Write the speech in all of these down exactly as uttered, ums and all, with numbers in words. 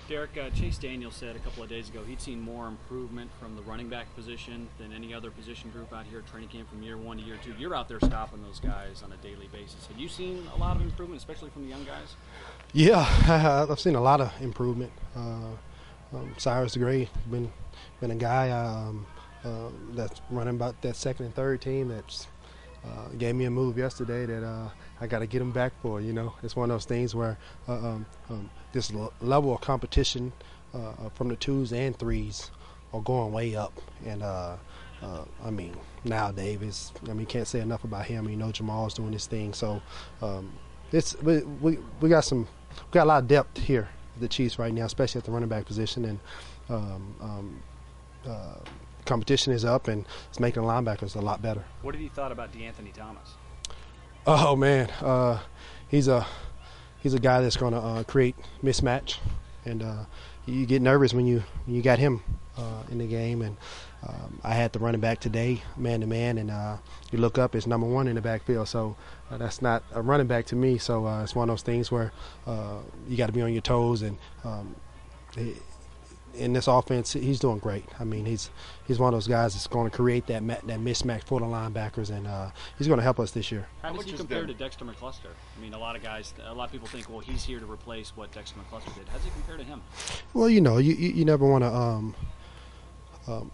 Derek, uh, Chase Daniel said a couple of days ago he'd seen more improvement from the running back position than any other position group out here at training camp from year one to year two. You're out there stopping those guys on a daily basis. Have you seen a lot of improvement, especially from the young guys? Yeah, I've seen a lot of improvement. Uh, um, Cyrus Gray been been a guy um, uh, that's running about that second and third team that's uh, gave me a move yesterday that uh, I got to get him back for. You know, it's one of those things where uh, um, um, this l- level of competition uh, from the twos and threes are going way up, and uh, uh, I mean now Davis. I mean, you can't say enough about him. You know, Jamal's doing his thing, so um, it's we, we we got some we got a lot of depth here at the Chiefs right now, especially at the running back position, and um, um, uh, competition is up, and it's making the linebackers a lot better. What have you thought about DeAnthony Thomas? Oh man, uh, he's a he's a guy that's going to uh, create mismatch, and uh, you get nervous when you when you got him uh, in the game. And um, I had the running back today, man to man, and uh, you look up, it's number one in the backfield. So uh, that's not a running back to me. So uh, it's one of those things where uh, you got to be on your toes. And um, he, in this offense, he's doing great. I mean, he's he's one of those guys that's going to create that ma- that mismatch for the linebackers, and uh, he's going to help us this year. How does he compare to Dexter McCluster? I mean, a lot of guys, a lot of people think, well, he's here to replace what Dexter McCluster did. How does he compare to him? Well, you know, you you, you never want to, um, um,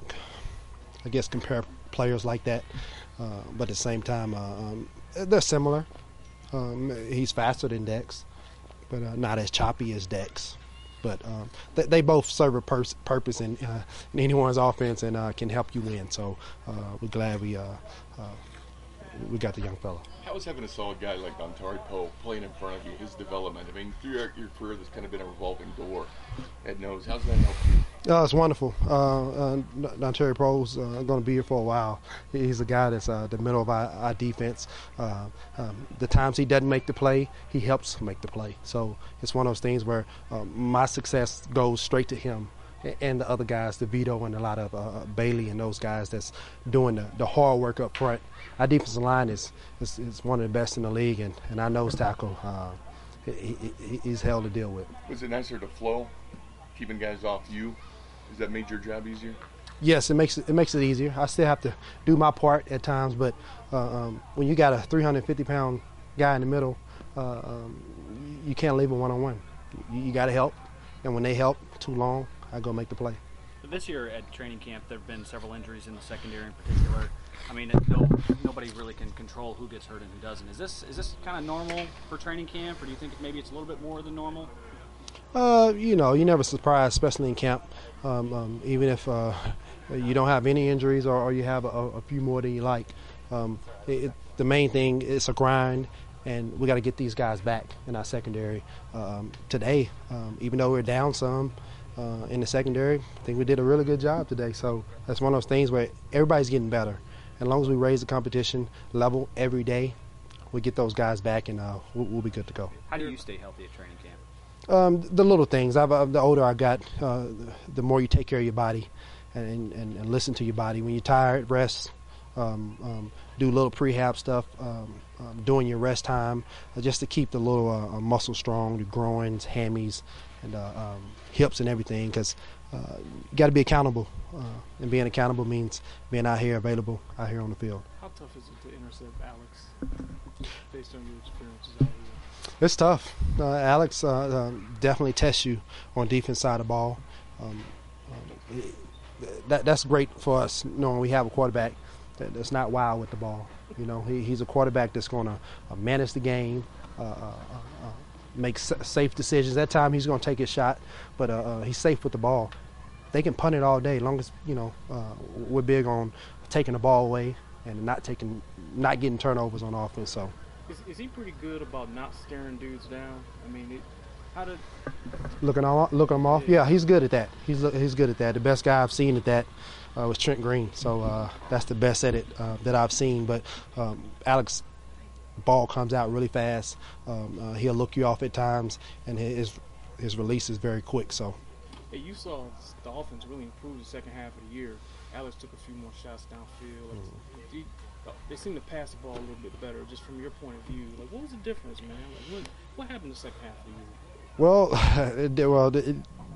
I guess, compare players like that, uh, but at the same time, uh, um, they're similar. Um, he's faster than Dex, but uh, not as choppy as Dex. But um, they, they both serve a pers- purpose in, uh, in anyone's offense and uh, can help you win. So uh, we're glad we uh, uh, we got the young fella. How is having a solid guy like Dontari Poe playing in front of you, his development? I mean, through your, your career, there's kind of been a revolving door at nose. How's that help you? Uh, it's wonderful. Uh, uh, Dontari Poe's uh, going to be here for a while. He's a guy that's uh, the middle of our, our defense. Uh, um, the times he doesn't make the play, he helps make the play. So it's one of those things where um, my success goes straight to him and the other guys, the Vito and a lot of uh, Bailey and those guys that's doing the, the hard work up front. Our defensive line is, is, is one of the best in the league, and, and our nose tackle, uh, he, he, he's hell to deal with. Was it nicer to flow, keeping guys off you? Has that made your job easier? Yes, it makes it, it makes it easier. I still have to do my part at times, but uh, um, when you got a three hundred fifty pound guy in the middle, uh, um, you can't leave him one-on-one. You, you got to help, and when they help too long, I go make the play. This year at training camp, there have been several injuries in the secondary in particular. I mean, it, no, nobody really can control who gets hurt and who doesn't. Is this is this kind of normal for training camp, or do you think maybe it's a little bit more than normal? Uh, you know, you're never surprised, especially in camp. Um, um, even if uh, you don't have any injuries or, or you have a, a few more than you like. Um, it, it, the main thing is a grind, and we got to get these guys back in our secondary. Um, today, um, even though we're down some, Uh, in the secondary, I think we did a really good job today. So that's one of those things where everybody's getting better. As long as we raise the competition level every day, we get those guys back, and uh, we'll, we'll be good to go. How do you stay healthy at training camp? Um, the little things. I've, uh, the older I got, uh, the more you take care of your body and, and, and listen to your body. When you're tired, rest. Um, um, do little prehab stuff um, um, during your rest time, uh, just to keep the little uh, muscles strong, the groins, hammies, and uh, um, hips and everything, because uh, you got to be accountable, uh, and being accountable means being out here available out here on the field. How tough is it to intercept Alex based on your experiences out here? It's tough. Uh, Alex uh, um, definitely tests you on defense side of the ball. Um, um, it, that that's great for us, knowing we have a quarterback that, that's not wild with the ball. You know, he, he's a quarterback that's going to uh, manage the game, uh, uh, uh, make s- safe decisions. That time he's going to take his shot, but uh, uh, he's safe with the ball. They can punt it all day, as long as, you know, uh, we're big on taking the ball away and not taking, not getting turnovers on offense. So, is, is he pretty good about not staring dudes down? I mean, it, how did looking on, looking them off? Yeah, he's good at that. He's he's good at that. The best guy I've seen at that uh, was Trent Green. So uh, that's the best at it uh, that I've seen. But um, Alex, ball comes out really fast. Um, uh, he'll look you off at times, and his his release is very quick. So. Hey, you saw the offense really improve the second half of the year. Alex took a few more shots downfield. Like, mm. do you, they seem to pass the ball a little bit better, just from your point of view. Like, what was the difference, man? Like, what, what happened the second half of the year? Well, it, well, it,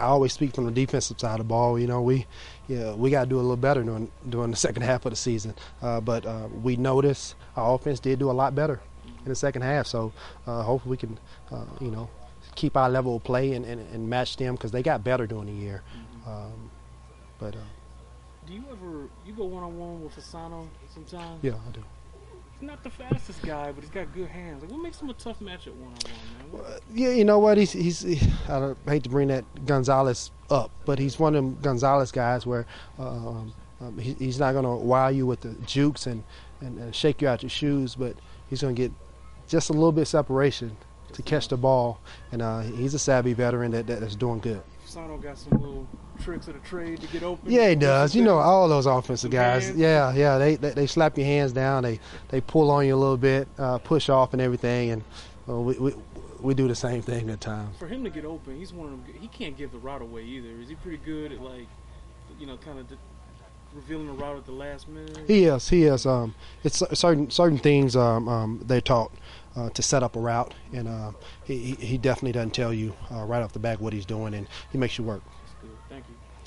I always speak from the defensive side of the ball. You know, we yeah, we got to do a little better during during the second half of the season. Uh, but uh, we noticed our offense did do a lot better in the second half. So uh, hopefully we can, uh, you know, keep our level of play and, and, and match them because they got better during the year. Mm-hmm. Um, but uh, do you ever you go one on one with Fasano sometimes? yeah, I do. He's not the fastest guy, but he's got good hands. Like, what makes him a tough matchup one on one, man? Uh, yeah, you know what? He's he's. He, I don't, hate to bring that Gonzalez up, but he's one of them Gonzalez guys where um, um, he, he's not going to wow you with the jukes and, and, and shake you out your shoes, but he's going to get just a little bit separation to catch the ball, and uh, he's a savvy veteran that, that that's doing good. Fasano got some little tricks of the trade to get open. Yeah, he does. You know, all those offensive The guys. hands. Yeah, yeah. They, they they slap your hands down. They they pull on you a little bit, uh, push off and everything, and uh, we, we we do the same thing at times. For him to get open, he's one of them. He can't give the route away either. Is he pretty good at, like, you know, kind of de- revealing the route at the last minute? He is. He is. Um, it's cer- certain certain things um, um, they're taught uh, to set up a route, and uh, he he he definitely doesn't tell you uh, right off the bat what he's doing, and he makes you work.